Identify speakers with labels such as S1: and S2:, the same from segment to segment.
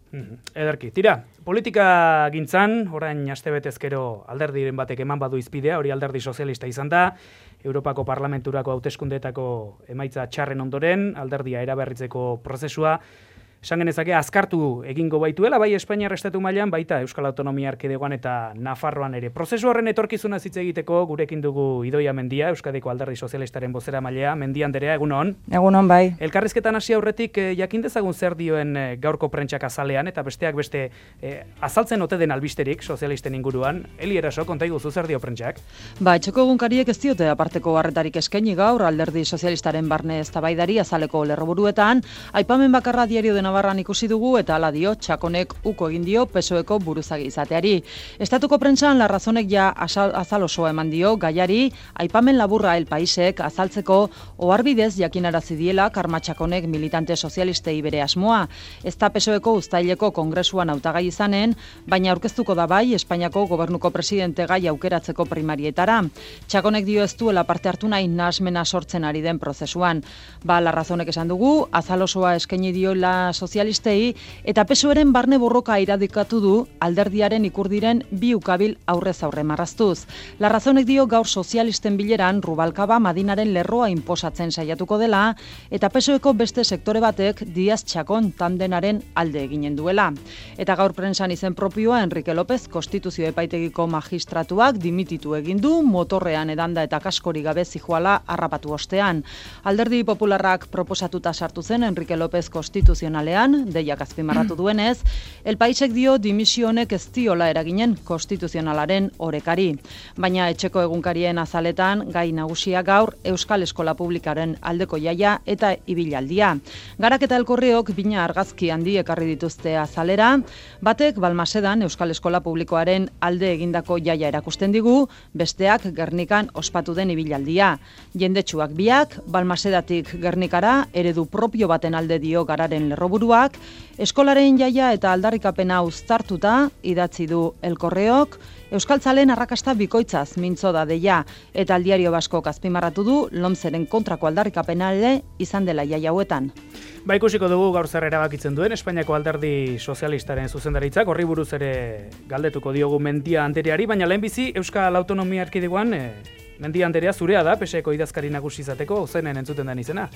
S1: Ederki, tira, politika gintzan, orain astebetezkero alderdiren batek eman badu izpidea, hori alderdi sozialista izan da, Europako Parlamenturako hauteskundeetako emaitza txarren ondoren, alderdia eraberritzeko prozesua, esan genezake azkartu egingo baituela, bai Espainiar estatu mailan, baita Euskal Autonomia Erkidegoan eta Nafarroan ere. Prozesu horren etorkizuna hitz egiteko gurekin dugu Idoia Mendia, Euskadiko Alderdi Sozialistaren bozeramailea. Mendia Anderea, egunon.
S2: Egunon, bai.
S1: Elkarrizketan hasi aurretik jakin dezagun zer dioen gaurko prentsak azalean, eta besteak beste azaltzen ote den albisterik sozialisten inguruan. Eli Eraso, konta iguzu zer dio prentsak?
S2: Ba, etxeko egunkariek ez diote aparteko harretarik eskaini gaur Alderdi Sozialistaren barne eztabaidari azaleko lerroburuetan, aipamen bakarra Diario de Navarran ikusi dugu eta hala dio Txakonek uko egin dio PSOEko buruzagi izateari. Estatuko prentsan Larrazonek ja azal osoa eman dio gaiari, aipamen laburra El Paisek azaltzeko oharbidez jakinarazi diela Karma Txakonek militante sozialistei bere asmoa. Ez da PSOEko uztaileko kongresuan hautagai izanen, baina aurkeztuko da bai Espainiako gobernuko presidente gai aukeratzeko primarietara. Txakonek dio ez duela parte hartu nahi nahasmena sortzen ari den prozesuan. Ba, Larrazonek esan dugu, azal osoa eskaini diola sozialistei eta PSOEren barne borroka iradikatu du alderdiaren ikurdiren bi ukabil aurrez aurre marraztuz. Larrazonek dio gaur sozialisten bileran Rubalcaba Madinaren lerroa inposatzen saiatuko dela eta PSOEko beste sektore batek Diaz Txakon tandenaren alde eginen duela. Eta gaur prensan izen propioa Enrique López konstituzio epaitegiko magistratuak dimititu egin du motorrean edanda eta kaskori gabe zijoala harrapatu ostean. Alderdi Popularrak proposatuta sartu zen Enrique López konstituzionalean, deiak azpimarratu duenez, El Paisek dio dimisio honek ez diola eraginen konstituzionalaren orekari. Baina etxeko egunkarien azaletan gai nagusia gaur Euskal Eskola Publikaren aldeko jaia eta ibilaldia. Garak eta Elkorriok bina argazki handi ekarri dituzte azalera, batek Balmasedan Euskal Eskola Publikoaren alde egindako jaia erakusten digu, besteak Gernikan ospatu den ibilaldia. Jendetsuak biak, Balmasedatik Gernikara eredu propio baten alde dio Gararen lerroburuak, eskolaren jaia eta aldarrikapena uztartuta idatzi du Elkorreok, euskaltzaleen arrakasta bikoitzaz mintzo da deia, eta El Diario Baskok azpimarratu du Lomceren kontrako aldarrikapena ere izan dela jaia hauetan.
S1: Ba, ikusiko dugu gaur zer erabakitzen duen Espainiako Alderdi Sozialistaren zuzendaritzak, horri buruz ere galdetuko diogu Mendia Andereari, baina lehenbizi Euskal Autonomia Erkidegoan Mendia Anderea zurea da, PSeko idazkari nagusi izateko, zenen entzuten den izena?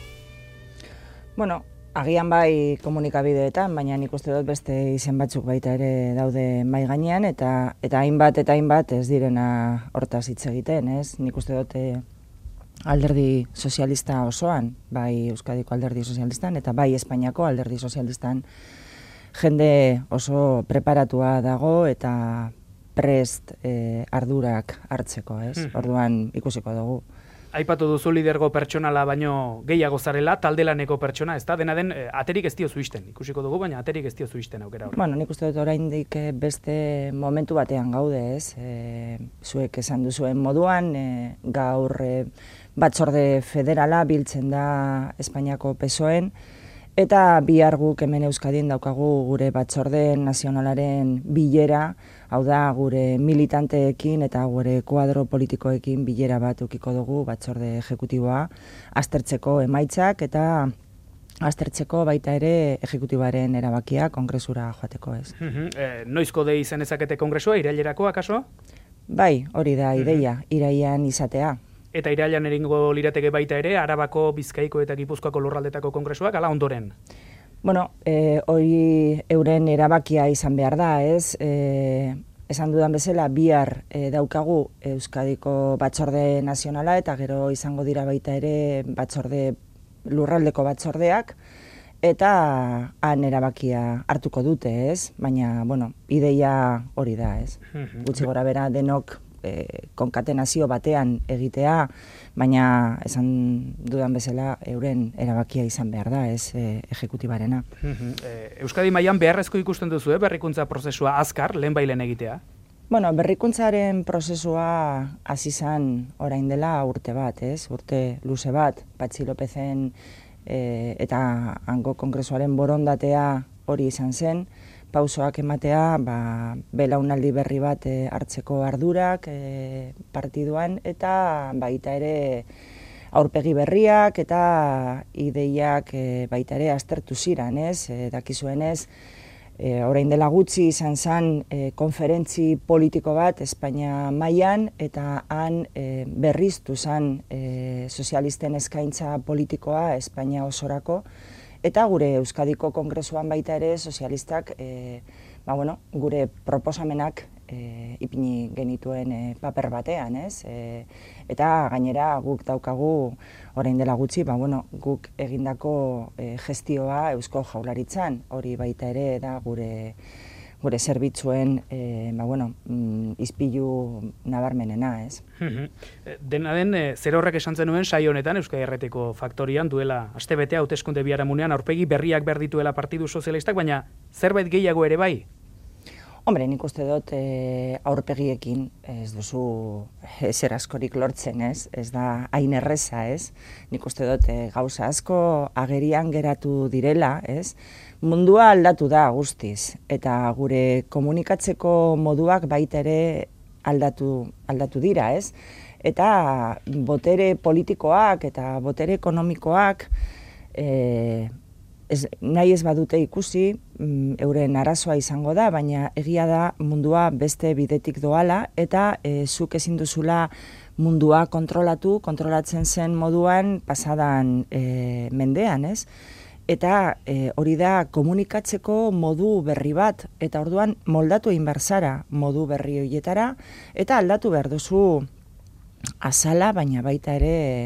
S3: Bueno, agian bai komunikabideetan, baina nik uste dut beste izen batzuk baita ere daude mai gainean, eta hainbat ez direna hortaz hitz egiten, ez? Nik uste dut alderdi sozialista osoan, bai Euskadiko alderdi sozialistan, eta bai Espainiako alderdi sozialistan jende oso preparatua dago eta prest ardurak hartzeko, ez? Orduan ikusiko dugu.
S1: Aipatu duzu lidergo pertsonala baino gehiago zarela, taldelaneko pertsona, ez da? Dena den, aterik ez dio zuisten, ikusiko dugu, baina aterik ez dio zuisten aukera hori.
S3: Bueno, nik uste dut oraindik beste momentu batean gaude, ez? Zuek esan duzuen moduan, gaur batzorde federala biltzen da Espainiako PSOEn, eta bihar guk hemen Euskadin daukagu gure batzorde nazionalaren bilera, hau da gure militanteekin eta gure kuadro politikoekin bilera bat ukiko dugu batzorde ejekutiboa, aztertzeko emaitzak eta aztertzeko baita ere ejekutiboaren erabakia kongresura joateko, ez.
S1: Noizko dei izan ezakete kongresua, irailerako akaso?
S3: Bai, hori da ideia, irailean izatea.
S1: Eta irailean eringo lirateke baita ere, Arabako, Bizkaiko eta Gipuzkoako lurraldetako kongresuak, ala ondoren?
S3: Bueno, hori euren erabakia izan behar da, ez? Esan dudan bezala, bihar daukagu Euskadiko batzorde nazionala, eta gero izango dira baita ere lurraldeko batzordeak, eta han erabakia hartuko dute, ez? Baina, bueno, ideia hori da, ez? Gutxi gora bera denok konkatenazio batean egitea, baina esan dudan bezala euren erabakia izan behar da, ez ejekutibarena.
S1: Euskadi mailan beharrezko ikusten duzu, berrikuntza prozesua azkar, lehenbailen egitea?
S3: Bueno, berrikuntzaren prozesua hasi izan orain dela urte bat, ez? Urte luze bat, Patxi Lopezen eta hango kongresuaren borondatea hori izan zen, pausoak ematea, belaunaldi berri bat hartzeko ardurak partiduan, eta baita ere aurpegi berriak eta ideiak baita ere aztertu ziren, ez? Dakizuenez, Orain dela gutxi izan zen konferentzi politiko bat Espainia mailan eta han berriztu zen sozialisten eskaintza politikoa Espainia osorako eta gure Euskadiko Kongresuan baita ere sozialistak gure proposamenak ipini genituen paper batean, ez? Eta gainera guk daukagu orain dela gutxi, guk egindako gestioa Eusko Jaurlaritzan, hori baita ere da gure zerbitzuen izpilu nabarmenena, ez?
S1: Dena den, zer horrek esan zenuen saio honetan Euskadi Irratiko Faktorian duela astebete hauteskunde biharamunean aurpegi berriak behar dituela Partidu Sozialistak, baina zerbait gehiago ere bai?
S3: Hombre, nik uste dut aurpegiekin ez duzu ezer askorik lortzen, ez? Ez da hain erreza, ez? Nik uste dut gauza asko agerian geratu direla, ez? Mundua aldatu da guztiz, eta gure komunikatzeko moduak baita ere aldatu dira, ez? Eta botere politikoak eta botere ekonomikoak nahi ez badute ikusi, euren arazoa izango da, baina egia da mundua beste bidetik doala, eta zuk ezin duzula mundua kontrolatzen zen moduan pasadan mendean, ez? Eta hori da komunikatzeko modu berri bat, eta orduan moldatu egin behar zara modu berri horietara, eta aldatu behar duzu azala, baina baita ere,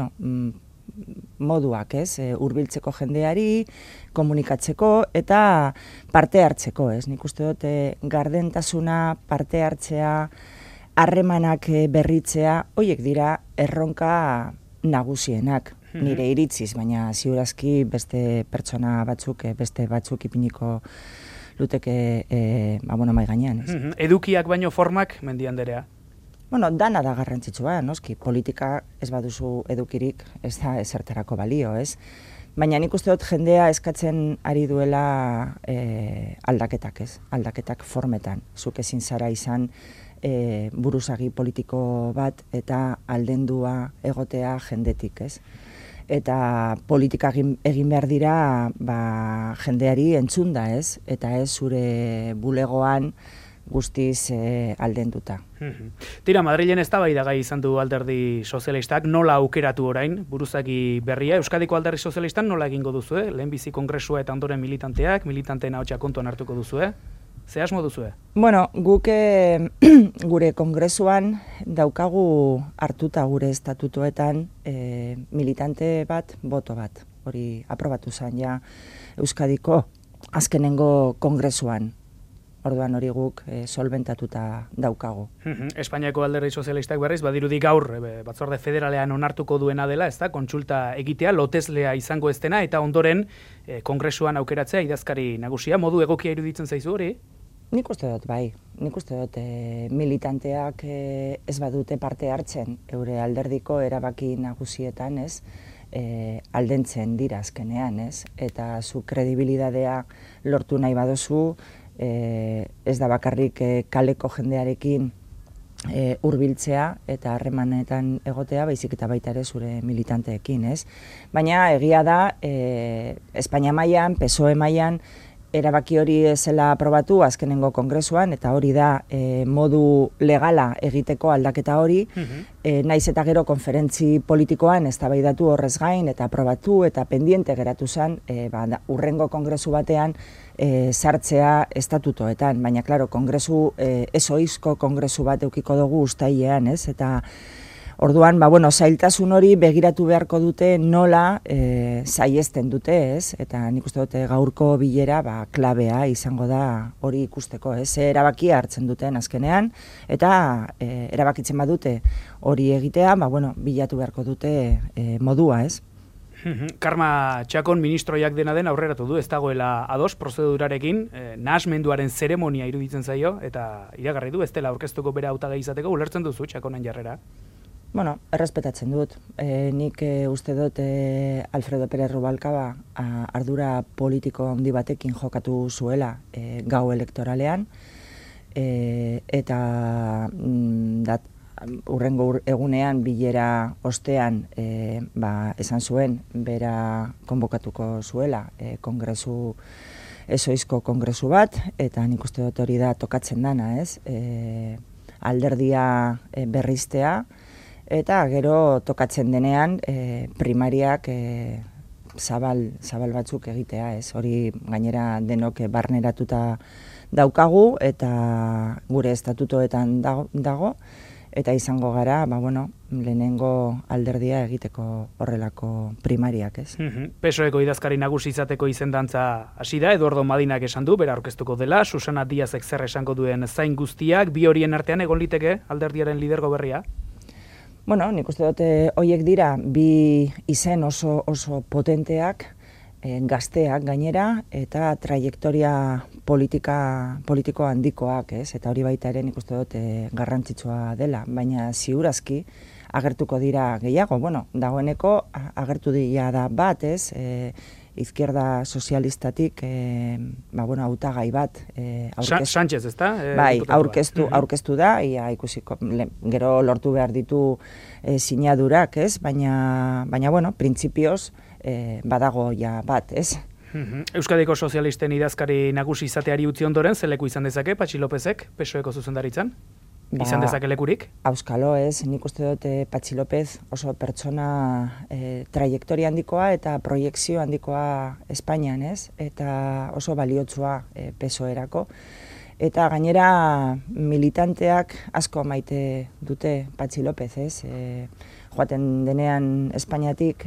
S3: moduak, ez? Hurbiltzeko jendeari, komunikatzeko eta parte hartzeko, ez? Nik uste dut gardentasuna, parte hartzea, harremanak berritzea, horiek dira erronka nagusienak, nire iritziz, baina ziurazki beste pertsona batzuk, beste batzuk ipiniko luteke mai gainean, ez?
S1: Edukiak baino formak, Mendi Anderea?
S3: Dana da garrantzitsua, noski, politika ez baduzu edukirik, ez da ezertarako balio, ez? Baina nik uste dut jendea eskatzen ari duela aldaketak, ez? Aldaketak formetan. Zuk ezin zara izan buruzagi politiko bat eta aldendua egotea jendetik, ez? Eta politika egin behar dira jendeari entzunda, ez? Eta ez zure bulegoan guztiz aldenduta.
S1: Tira, Madrilen eztabaidagai izan du Alderdi Sozialistak, nola aukeratu orain, buruzagi berria, Euskadiko Alderdi Sozialistan nola egingo duzue? Lehenbizi kongresua eta ondoren militanteen ahotsa kontuan hartuko duzue? Ze asmo duzue?
S3: Guk gure kongresuan daukagu hartuta gure estatutoetan militante bat, boto bat. Hori aprobatu zen ja Euskadiko azkenengo kongresuan. Orduan hori guk solventatuta daukagu.
S1: Espainiako Alderdi Sozialistak berriz, badirudi gaur batzorde federalean onartuko duena dela, ez da, kontsulta egitea, loteslea izango ez dena, eta ondoren kongresuan aukeratzea idazkari nagusia, modu egokia iruditzen zaizu hori?
S3: Nik uste dut, bai. Nik uste dut militanteak ez badute parte hartzen, eure alderdiko erabaki nagusietan, ez? Aldentzen dira azkenean, ez? Eta zu kredibilidadea lortu nahi baduzu, ez da bakarrik kaleko jendearekin hurbiltzea eta harremanetan egotea, baizik eta baita ere zure militanteekin, ez? Baina egia da, Espainia mailan, PSOE mailan, erabaki hori zela aprobatu azkenengo kongresuan, eta hori da modu legala egiteko aldaketa hori, naiz eta gero konferentzi politikoan eztabaidatu horrez gain, eta aprobatu eta pendiente geratu zen, urrengo kongresu batean sartzea estatutoetan, baina, klaro, kongresu, ezoizko kongresu bat eukiko dugu uztailean, ez? Eta orduan, zailtasun hori begiratu beharko dute nola saihesten dute, ez? Eta nik uste dute gaurko bilera klabea izango da hori ikusteko, ez? Erabakia hartzen duten azkenean, eta erabakitzen badute hori egitea, bilatu beharko dute modua, ez?
S1: Karma Txakon ministroiak dena den aurreratu du, ez dagoela ados prozedurarekin, nahasmenduaren zeremonia iruditzen zaio, eta iragarri du, ez dela aurkeztuko bera hautagai izateko, ulertzen duzu Txakonen jarrera?
S3: Errespetatzen dut. Nik uste dut Alfredo Pérez Rubalcaba ardura politiko handi batekin jokatu zuela gau elektoralean, eta urrengo egunean bilera ostean esan zuen bera konbokatuko zuela kongresu ezoizko kongresu bat, eta nik uste dut hori da tokatzen dana, ez? Alderdia berriztea, eta gero tokatzen denean primariak zabal batzuk egitea, ez? Hori gainera denok barneratuta daukagu eta gure estatutoetan dago, eta izango gara, lehenengo alderdia egiteko horrelako primariak, ez?
S1: PSOeko idazkari nagusi izateko izendantza hasi da, Eduardo Madinak esan du, bera aurkeztuko dela, Susana Díazek zer esango duen zain guztiak, bi horien artean egon liteke alderdiaren lidergo berria?
S3: Nik uste dut horiek dira bi izen oso potenteak, gazteak gainera, eta trajektoria politiko handikoak, ez? Eta hori baita ere nik uste dut garrantzitsua dela, baina ziurazki agertuko dira gehiago, dagoeneko agertu dira da bat, ez? Izquierda sozialistatik, hautagai bat
S1: Sánchez, ezta?
S3: Bai, aurkeztu da, ia ikusiko, gero lortu behar ditu sinadurak, ez? Baina, printzipioz badago ja bat, ez?
S1: Euskadiko sozialisten idazkari nagusi izateari utzi ondoren, zeleku izan dezake, Patxi Lópezek, PSOeko zuzendaritzan? Izan dezake lekurik?
S3: Auskalo ez, nik uste dut Patxi López oso pertsona trajektoria handikoa eta proiekzio handikoa Espainian, ez? Eta oso baliotsua PSOerako. Eta gainera militanteak asko maite dute Patxi López, ez? Joaten denean Espainiatik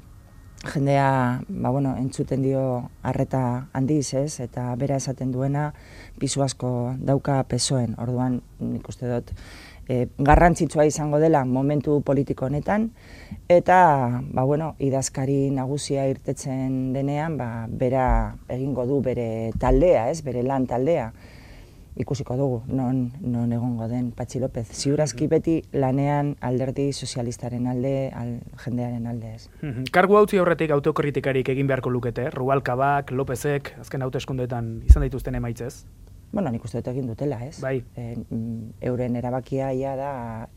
S3: jendea, entzuten dio arreta handiz, ez? Eta bera esaten duena pisu asko dauka PSOen. Orduan, nik uste dut, garrantzitsua izango dela momentu politiko honetan, eta, idazkari nagusia irtetzen denean, bera egingo du bere taldea, ez? Bere lan taldea. Ikusiko dugu, non egongo den Patxi López. Ziurazki beti lanean alderdi sozialistaren alde, jendearen alde, ez.
S1: Kargu hautzi horretik autokritikarik egin beharko lukete, Rubalcabak, Lópezek, azken hauteskundeetan izan dituzten emaitzez?
S3: Nik uste dut egin dutela, ez?
S1: Bai.
S3: Euren erabakia ia da,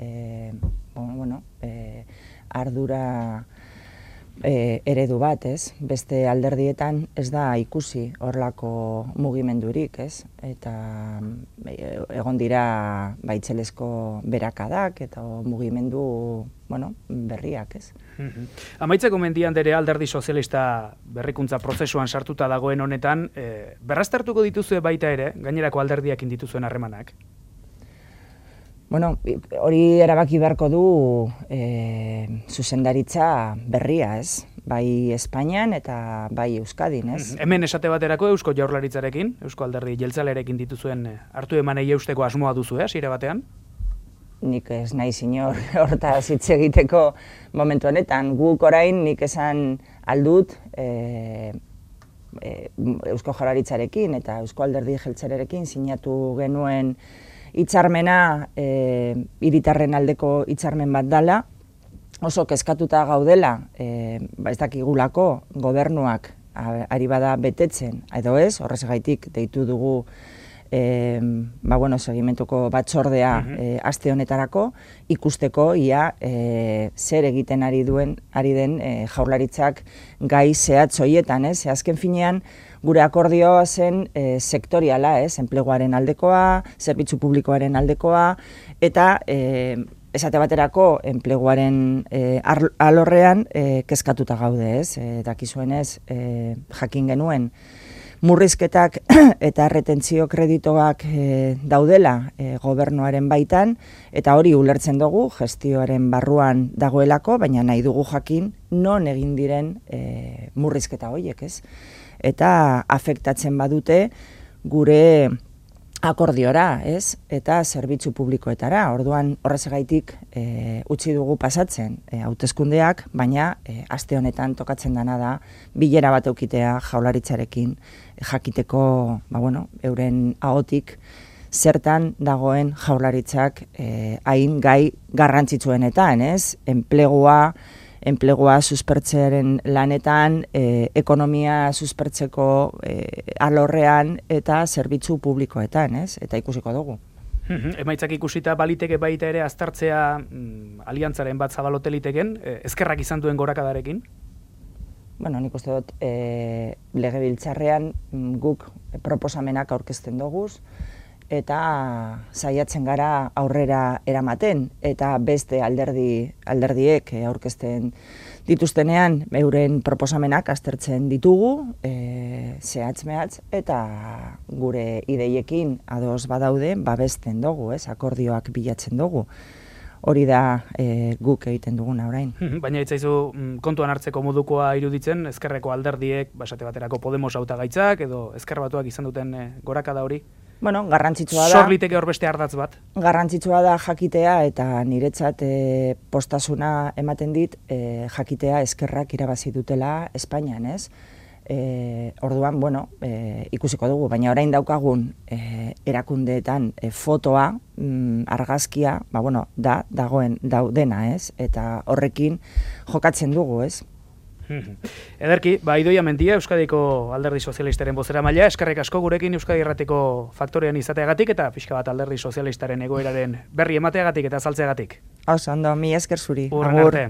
S3: ardura eredu bat, ez? Beste alderdietan ez da ikusi horlako mugimendurik, ez? Eta egon dira baitzelezko berakadak eta mugimendu, berriak, ez?
S1: Amaitzeko Mendiandere alderdi sozialista berrikuntza prozesuan sartuta dagoen honetan, berraztertuko dituzue baita ere, gainerako alderdiakin dituzuen harremanak?
S3: Hori erabaki beharko du zuzendaritza berria, ez? Bai Espainian eta bai Euskadin, ez?
S1: Hemen esate baterako Eusko Jaurlaritzarekin, Eusko Alderdi Jeltzalearekin dituzuen hartu emanei eusteko asmoa duzu, hasiera batean?
S3: Nik ez naiz inor hortaz hitz egiteko momentu honetan. Guk orain nik esan aldut Eusko Jaurlaritzarekin eta Eusko Alderdi Jeltzalearekin sinatu genuen hitzarmena hiritarren aldeko hitzarmen bat dela, oso kezkatuta gaudela, ez dakigulako gobernuak ari bada betetzen, edo ez, horrezagaitik deitu dugu segimentuko batzordea aste honetarako, ikusteko ia zer egiten ari den Jaurlaritzak gai zehatz horietan, ez? Azken finean, gure akordioa zen sektoriala, ez? Enpleguaren aldekoa, zerbitzu publikoaren aldekoa, eta esate baterako enpleguaren alorrean kezkatuta gaude, ez? Dakizuenez, jakin genuen, murrizketak eta erretentzio kreditoak daudela gobernuaren baitan, eta hori ulertzen dugu gestioaren barruan dagoelako, baina nahi dugu jakin non egin diren murrizketa horiek, ez? Eta afektatzen badute gure akordiora, ez? Eta zerbitzu publikoetara. Orduan horrezagaitik utzi dugu pasatzen hauteskundeak, baina aste honetan tokatzen dana da bilera bat eukitea Jaurlaritzarekin jakiteko, euren ahotik zertan dagoen Jaurlaritzak hain gai garrantzitsuenetan, ez? Enplegua suspertzearen lanetan, ekonomia suspertzeko alorrean eta zerbitzu publikoetan, ez? Eta ikusiko dugu.
S1: Emaitzak ikusita baliteke baita ere aztertzea aliantzaren bat zabalote liteken, ezkerrak izan duen gorakadarekin?
S3: bueno, nik uste dut legebiltzarrean guk proposamenak aurkezten doguz, eta saiatzen gara aurrera eramaten, eta beste alderdiek aurkezten dituztenean euren proposamenak aztertzen ditugu, zehatz-mehatz, eta gure ideiekin ados badaude, babesten dugu, akordioak bilatzen dugu. Hori da guk egiten duguna orain.
S1: Baina itzaizu kontuan hartzeko modukoa iruditzen, ezkerreko alderdiek, esate baterako Podemos hautagaitzak, edo ezker batuak izan duten gorakada hori?
S3: Bueno, garrantzitsua da.
S1: Sor liteke hor beste ardatz bat?
S3: Garrantzitsua da jakitea, eta niretzat postasuna ematen dit, jakitea ezkerrak irabazi dutela Espainian, ez? Orduan, bueno, ikusiko dugu, baina orain daukagun erakundeetan fotoa, argazkia, daudena, ez? Eta horrekin jokatzen dugu, ez?
S1: Ederki, Idoia Mendia, Euskadiko Alderdi Sozialistaren bozeramailea, eskerrik asko gurekin Euskadi Irratiko faktorean izateagatik eta pixka bat Alderdi Sozialistaren egoeraren berri emateagatik eta azaltzeagatik.
S3: Oso, ondo, mi esker zuri.
S1: Urren arte.